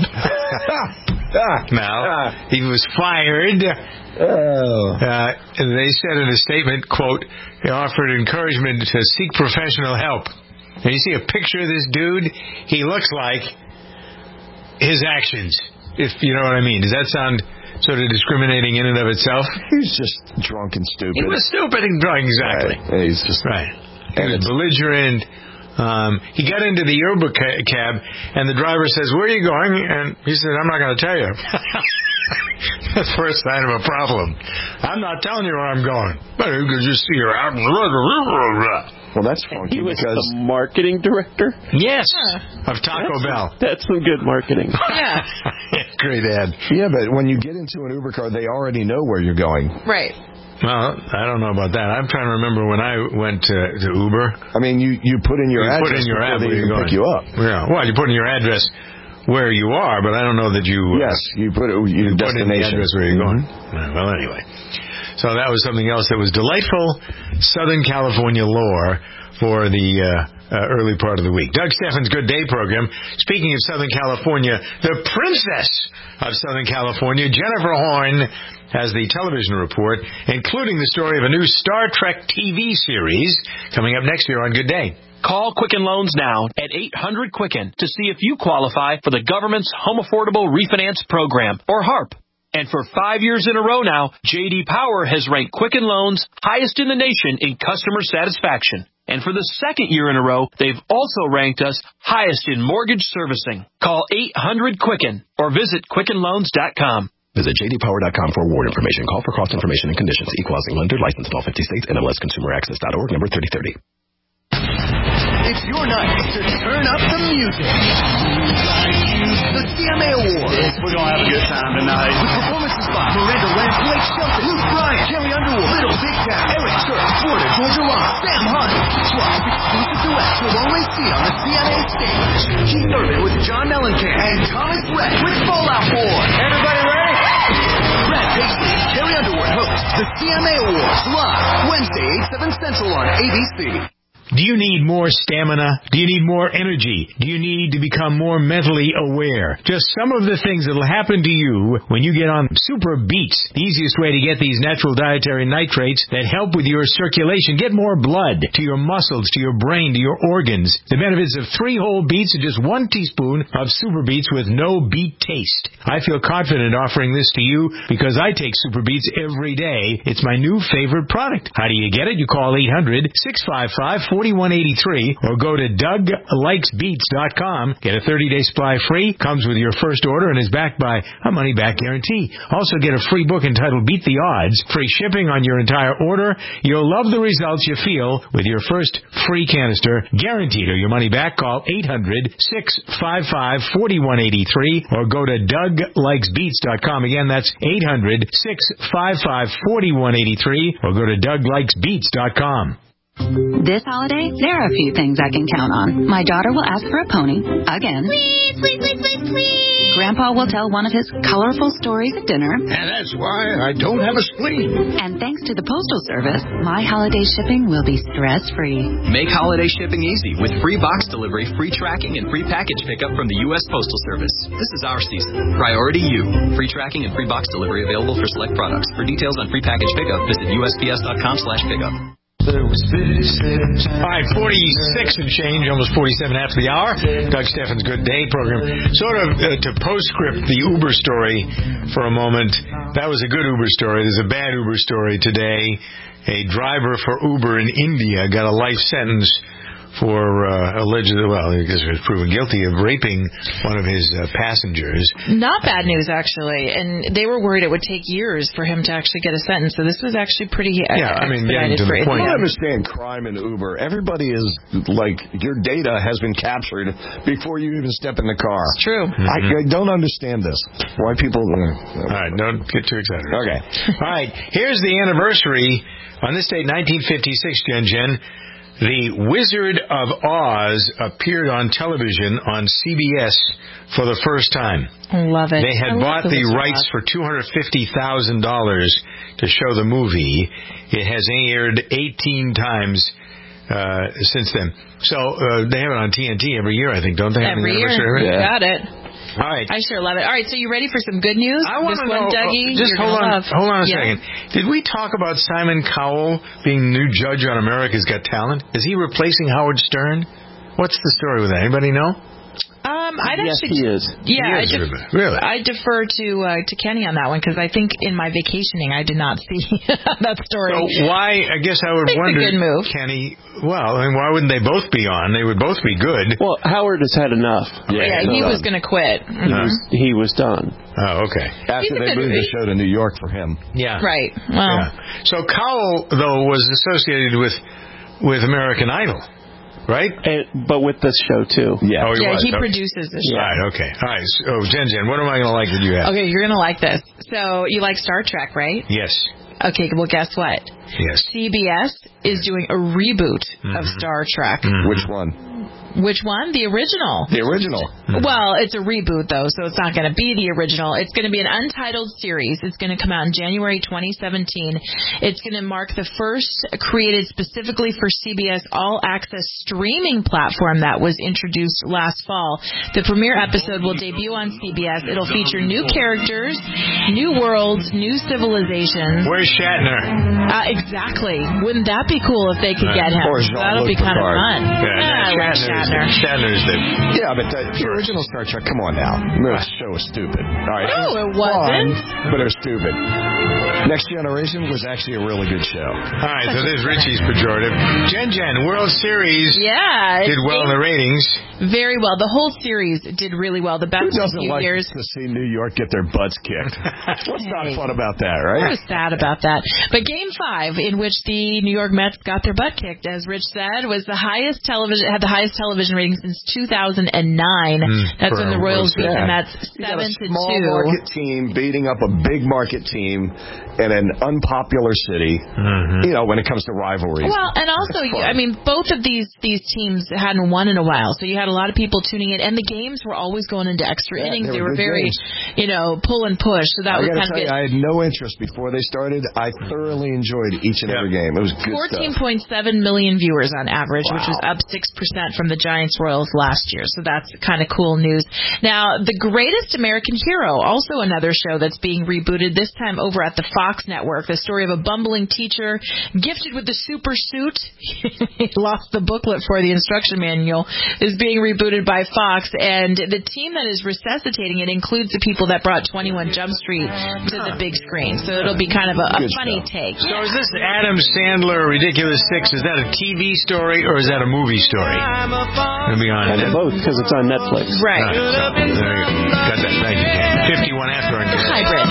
Now, he was fired. And they said in a statement, quote, he offered encouragement to seek professional help. And you see a picture of this dude, he looks like his actions, if you know what I mean. Does that sound sort of discriminating in and of itself? He's just drunk and stupid. He was stupid and drunk, exactly. Right. He's just... Right. He was belligerent. He got into the Uber cab, and the driver says, where are you going? And he said, I'm not going to tell you. That's the first sign of a problem. I'm not telling you where I'm going. But you can just see you're out. Well, that's funky. He was the marketing director? Yes. Of Taco Bell. That's some good marketing. Yeah. Great ad. Yeah, but when you get into an Uber car, they already know where you're going. Right. Well, I don't know about that. I'm trying to remember when I went to Uber. I mean, you put in your address before they even pick you up. Yeah. Well, you put in your address where you are, but I don't know that you... yes, you put your destination. Put in the address where you're going. Well, anyway. So that was something else that was delightful Southern California lore for the early part of the week. Doug Steffen's Good Day program. Speaking of Southern California, the princess of Southern California, Jennifer Horn, has the television report, including the story of a new Star Trek TV series coming up next year on Good Day. Call Quicken Loans now at 800-QUICKEN to see if you qualify for the government's Home Affordable Refinance Program, or HARP. And for 5 years in a row now, J.D. Power has ranked Quicken Loans highest in the nation in customer satisfaction. And for the second year in a row, they've also ranked us highest in mortgage servicing. Call 800-QUICKEN or visit QuickenLoans.com. Visit jdpower.com for award information. Call for cost information and conditions. Equal housing lender. Licensed in all 50 states. NMLSConsumerAccess.org. Number 3030. It's your night to turn up the music. The CMA Awards. We're going to have a good time tonight. With performances by Miranda Lambert, Blake Shelton, Luke Bryan, Carrie Underwood, Little Big Town, Eric Church, Florida Georgia Rock, Sam Hunt. Plus, exclusive duets you'll only see on the CMA stage. Keith Urban with John Mellencamp and Thomas Rhett with Fallout Boy. Everybody ready? Brad Paisley and Carrie Underwood host the CMA Awards live Wednesday, 8/7 Central on ABC. Do you need more stamina? Do you need more energy? Do you need to become more mentally aware? Just some of the things that will happen to you when you get on Super Beets, the easiest way to get these natural dietary nitrates that help with your circulation. Get more blood to your muscles, to your brain, to your organs. The benefits of 3 whole beets and just 1 teaspoon of Super Beets with no beet taste. I feel confident offering this to you because I take Super Beets every day. It's my new favorite product. How do you get it? You call 800-655-4959. 4183 or go to DougLikesBeats.com. Get a 30-day supply free, comes with your first order, and is backed by a money-back guarantee. Also get a free book entitled Beat the Odds, free shipping on your entire order. You'll love the results you feel with your first free canister, guaranteed or your money back. Call 800-655-4183 or go to DougLikesBeats.com. Again, that's 800-655-4183 or go to DougLikesBeats.com. This holiday, there are a few things I can count on. My daughter will ask for a pony, again. Please, please, please, please, please. Grandpa will tell one of his colorful stories at dinner. And that's why I don't have a spleen. And thanks to the Postal Service, my holiday shipping will be stress-free. Make holiday shipping easy with free box delivery, free tracking, and free package pickup from the U.S. Postal Service. This is our season. Priority you. Free tracking and free box delivery available for select products. For details on free package pickup, visit USPS.com/pickup. All right, 46 and change, almost 47 after the hour. Doug Steffen's Good Day program. Sort of to postscript the Uber story for a moment. That was a good Uber story. There's a bad Uber story today. A driver for Uber in India got a life sentence for allegedly, well, I guess he was proven guilty of raping one of his passengers. Not bad news, actually. And they were worried it would take years for him to actually get a sentence. So this was actually pretty expedited for India. I don't understand crime in Uber. Everybody is like, your data has been captured before you even step in the car. It's true. I don't understand this. Why people... All right, don't get too excited. Okay. All right, here's the anniversary. On this date, 1956, Jen. The Wizard of Oz appeared on television on CBS for the first time. Love it. They had bought the rights for $250,000 to show the movie. It has aired 18 times since then. So they have it on TNT every year, I think, don't they? Every year. You got it. All right. I sure love it. All right, so you ready for some good news? I want to know. Dougie, just hold on a second. Did we talk about Simon Cowell being new judge on America's Got Talent? Is he replacing Howard Stern? What's the story with that? Anybody know? Yes, he is. Yeah, really? I defer to Kenny on that one because I think in my vacationing I did not see that story. So why? I guess I would wonder, a good move. Kenny. Well, I mean, why wouldn't they both be on? They would both be good. Well, Howard has had enough. Yeah, he was going to quit. He was done. Oh, okay. After they moved the show to New York for him. Yeah. Right. Well. Yeah. So Cowell, though, was associated with American Idol. Right? But with this show, too. Yeah, he produces the show. Right, okay. All right, so Jen, what am I going to like that you have? Okay, you're going to like this. So, you like Star Trek, right? Yes. Okay, well, guess what? Yes. CBS is doing a reboot of Star Trek. Which one? Which one? The original. The original. Well, it's a reboot, though, so it's not going to be the original. It's going to be an untitled series. It's going to come out in January 2017. It's going to mark the first created specifically for CBS all-access streaming platform that was introduced last fall. The premiere episode will debut on CBS. It'll feature new characters, new worlds, new civilizations. Where's Shatner? Exactly. Wouldn't that be cool if they could get him? That'll be kind of fun. Yeah, Shatner's the... Yeah, but the original Star Trek, come on now. The show was stupid. All right. No, it wasn't. But it was stupid. Next Generation was actually a really good show. All right, so there's Richie's pejorative. Jen, World Series did well in the ratings. Very well. The whole series did really well. The best in a few years. To see New York get their butts kicked? What's not fun about that, right? I was sad about that. But Game 5, in which the New York Mets got their butt kicked, as Rich said, was the highest television rating since 2009. That's when the Royals beat the Mets 7-2. Small market team beating up a big market team in an unpopular city. You know, when it comes to rivalries. Well, and also, I mean, both of these teams hadn't won in a while, so you had a lot of people tuning in, and the games were always going into extra innings. They were very, pull and push. So that was kind of good. I had no interest before they started. I thoroughly enjoyed each and every game. It was good 14.7 million viewers on average, which was up 6% from the Giants Royals last year. So that's kind of cool news. Now, The Greatest American Hero, also another show that's being rebooted, this time over at the Fox Network. The story of a bumbling teacher gifted with the super suit. He lost the booklet for the instruction manual, is being rebooted by Fox. And the team that is resuscitating it includes the people that brought 21 Jump Street to the big screen. So it'll be kind of a funny take. So is this Adam Sandler Ridiculous 6, is that a TV story or is that a movie story? To be honest. And both, because it's on Netflix. Right. So, there you go. Got that. Thank you. 51 after on good. Hybrid.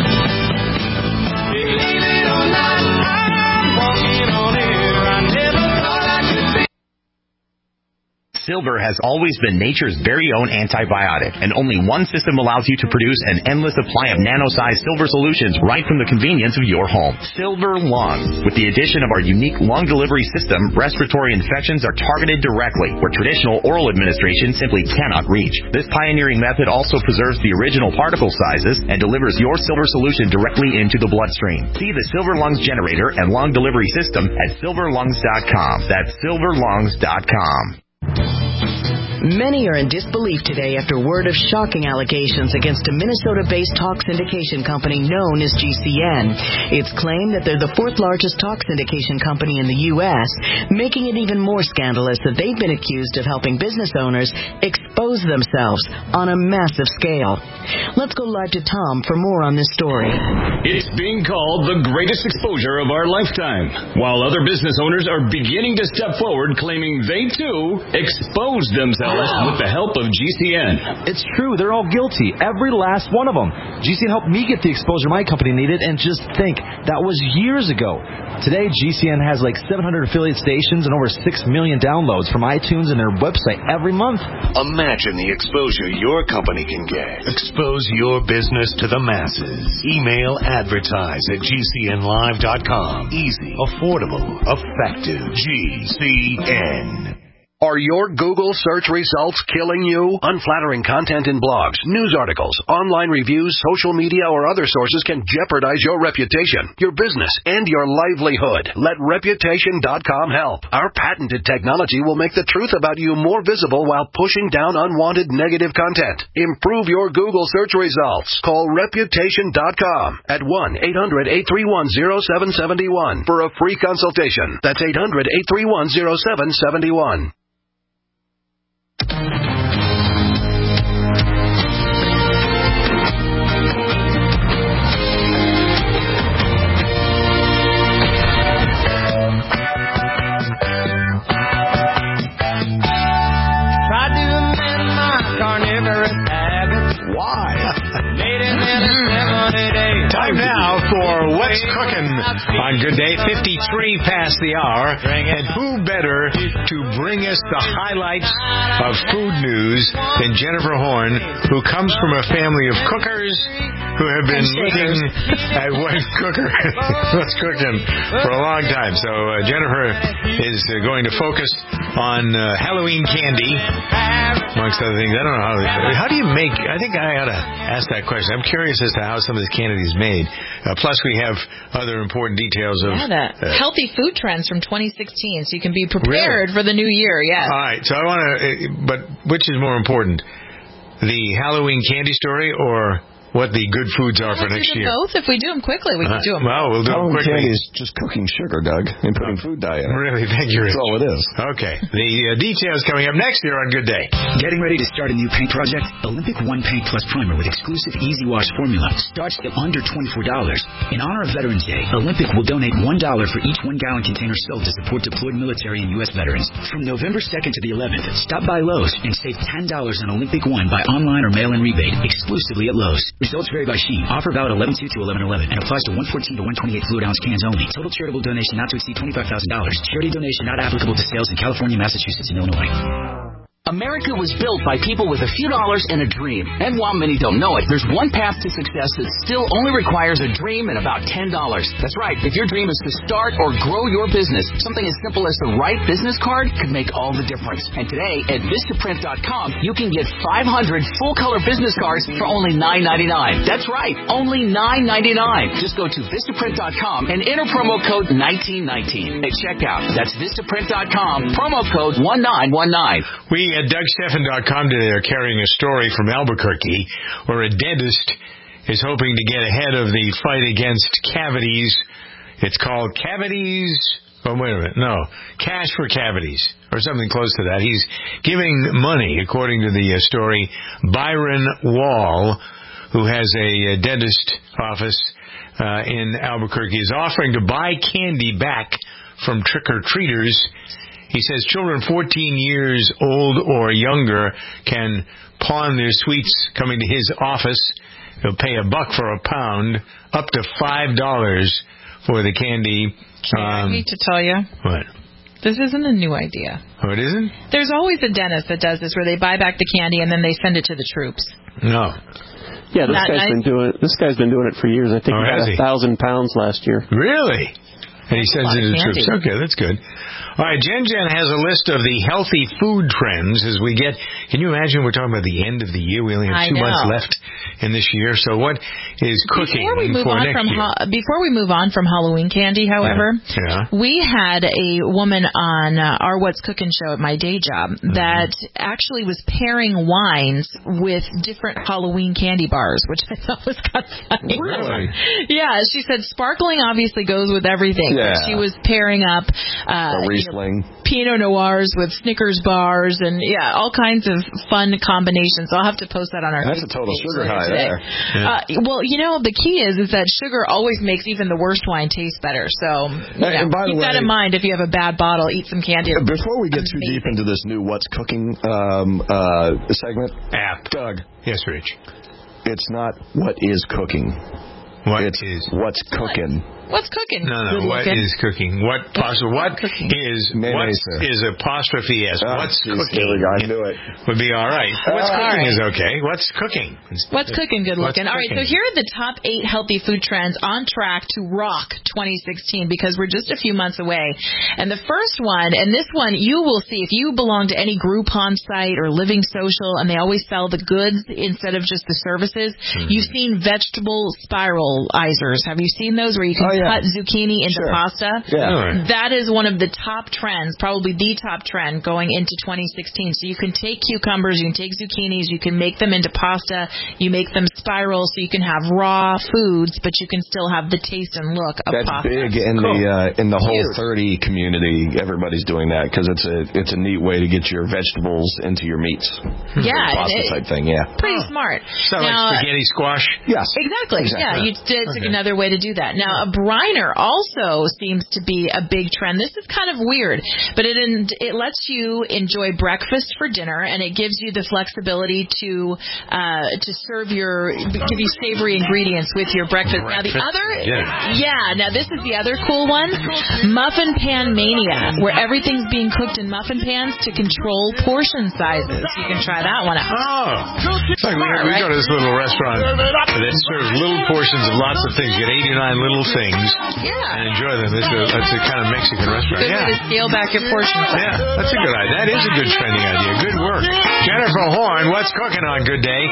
Silver has always been nature's very own antibiotic, and only one system allows you to produce an endless supply of nano-sized silver solutions right from the convenience of your home. Silver Lungs. With the addition of our unique lung delivery system, respiratory infections are targeted directly, where traditional oral administration simply cannot reach. This pioneering method also preserves the original particle sizes and delivers your silver solution directly into the bloodstream. See the Silver Lungs generator and lung delivery system at silverlungs.com. That's silverlungs.com. Many are in disbelief today after word of shocking allegations against a Minnesota-based talk syndication company known as GCN. It's claimed that they're the fourth largest talk syndication company in the U.S., making it even more scandalous that they've been accused of helping business owners expose themselves on a massive scale. Let's go live to Tom for more on this story. It's being called the greatest exposure of our lifetime, while other business owners are beginning to step forward claiming they, too, exposed themselves with the help of GCN. It's true. They're all guilty. Every last one of them. GCN helped me get the exposure my company needed, and just think, that was years ago. Today, GCN has like 700 affiliate stations and over 6 million downloads from iTunes and their website every month. Imagine the exposure your company can get. Expose your business to the masses. Email advertise@gcnlive.com. Easy, affordable, effective. GCN. Are your Google search results killing you? Unflattering content in blogs, news articles, online reviews, social media, or other sources can jeopardize your reputation, your business, and your livelihood. Let Reputation.com help. Our patented technology will make the truth about you more visible while pushing down unwanted negative content. Improve your Google search results. Call Reputation.com at 1-800-831-0771 for a free consultation. That's 800-831-0771. Time now for What's Cooking on Good Day. 53 past the hour. And who better to bring us the highlights of food news than Jennifer Horn, who comes from a family of cookers who have been looking at What's Cooking for a long time. So Jennifer is going to focus on Halloween candy, amongst other things. I don't know how do you make, I think I ought to ask that question. I'm curious as to how some of this candy is made. Plus we have other important details of healthy food trends from 2016, so you can be prepared for the new year. Yes. All right, so I want to, but which is more important, the Halloween candy story or what the good foods are for next year? Both. If we do them quickly, we can do them. Well, we'll do them quickly. Candy is just cooking sugar, Doug, and putting food dye in it. Really? Thank you, Rich. That's all it is. Okay. The details coming up next year on Good Day. Getting ready to start a new paint project? Olympic One Paint Plus Primer with exclusive Easy Wash formula starts at under $24. In honor of Veterans Day, Olympic will donate $1 for each 1-gallon container sold to support deployed military and U.S. veterans. From November 2nd to the 11th, stop by Lowe's and save $10 on Olympic One by online or mail-in rebate exclusively at Lowe's. Results vary by sheet. Offer valid 11/2 to 11/11 and applies to 114 to 128 fluid ounce cans only. Total charitable donation not to exceed $25,000. Charity donation not applicable to sales in California, Massachusetts, and Illinois. America was built by people with a few dollars and a dream. And while many don't know it, there's one path to success that still only requires a dream and about $10. That's right. If your dream is to start or grow your business, something as simple as the right business card could make all the difference. And today at Vistaprint.com, you can get 500 full-color business cards for only $9.99. That's right, only $9.99. Just go to Vistaprint.com and enter promo code 1919 at checkout. That's Vistaprint.com, promo code 1919. We at DougSteffen.com today are carrying a story from Albuquerque where a dentist is hoping to get ahead of the fight against cavities. It's called Cavities. Oh, wait a minute. No. Cash for Cavities, or something close to that. He's giving money, according to the story. Byron Wall, who has a dentist office in Albuquerque, is offering to buy candy back from trick-or-treaters. He says children 14 years old or younger can pawn their sweets coming to his office. He'll pay $1 for a pound, up to $5 for the candy. I hate to tell you. What? This isn't a new idea. Oh, it isn't? There's always a dentist that does this, where they buy back the candy and then they send it to the troops. No. Yeah, this guy's been doing it for years. I think he got 1,000 pounds last year. Really? And he sends it to the troops. Okay, that's good. All right, Jen has a list of the healthy food trends as we get. Can you imagine we're talking about the end of the year? We only have 2 months left in this year. So what is cooking for next year? Before we move on from Halloween candy, however, we had a woman on our What's Cooking show at my day job that actually was pairing wines with different Halloween candy bars, which I thought was kind of funny. Really? Yeah, she said sparkling obviously goes with everything. Yeah. She was pairing up Riesling. Pinot Noirs with Snickers bars and, all kinds of fun combinations. I'll have to post that on our That's a total sugar high there. Well, the key is that sugar always makes even the worst wine taste better. So keep that in mind if you have a bad bottle. Eat some candy. Before we get too deep into this new What's Cooking segment. Doug. Yes, Rich. It's not what is cooking. It's what's cooking. What's cooking? No. What is cooking? What is apostrophe S? What's cooking? I knew it. Would be all right. What's cooking is okay. What's cooking? What's cooking? Good looking. All right. So here are the top 8 healthy food trends on track to rock 2016 because we're just a few months away. And the first one, and this one you will see if you belong to any Groupon site or Living Social, and they always sell the goods instead of just the services. You've seen vegetable spiralizers. Have you seen those where you can cut zucchini into pasta? Yeah. That is one of the top trends, probably the top trend going into 2016. So you can take cucumbers, you can take zucchinis, you can make them into pasta, you make them spiral so you can have raw foods, but you can still have the taste and look of pasta. That's big in the whole 30 community. Everybody's doing that because it's a neat way to get your vegetables into your meats. Yeah. Pasta type thing, Pretty smart. So like spaghetti squash? Yes. Exactly. Yeah, it's another way to do that. Now, a briner also seems to be a big trend. This is kind of weird, but it lets you enjoy breakfast for dinner, and it gives you the flexibility to give you savory ingredients with your breakfast. Now the other, now this is the other cool one, Muffin Pan Mania, where everything's being cooked in muffin pans to control portion sizes. You can try that one out. Oh, it's like we go to this little restaurant that serves little portions of lots of things. You get 89 little things. And enjoy them. That's a kind of Mexican restaurant. Good way to scale back your portions. Yeah, that's a good idea. That is a good trending idea. Good work. Jennifer Horn, what's cooking on Good Day?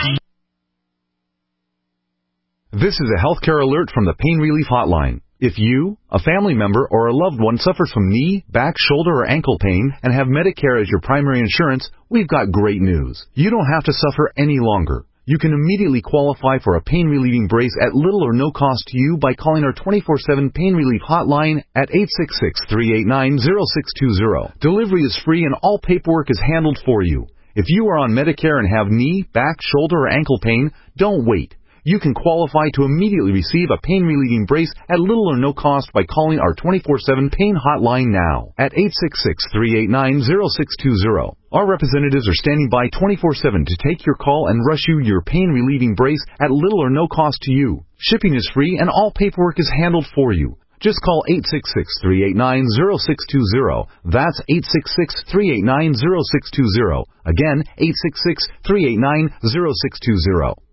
This is a healthcare alert from the Pain Relief Hotline. If you, a family member, or a loved one suffers from knee, back, shoulder, or ankle pain and have Medicare as your primary insurance, we've got great news. You don't have to suffer any longer. You can immediately qualify for a pain-relieving brace at little or no cost to you by calling our 24/7 Pain Relief Hotline at 866-389-0620. Delivery is free and all paperwork is handled for you. If you are on Medicare and have knee, back, shoulder, or ankle pain, don't wait. You can qualify to immediately receive a pain-relieving brace at little or no cost by calling our 24/7 Pain Hotline now at 866-389-0620. Our representatives are standing by 24/7 to take your call and rush you your pain-relieving brace at little or no cost to you. Shipping is free and all paperwork is handled for you. Just call 866-389-0620. That's 866-389-0620. Again, 866-389-0620.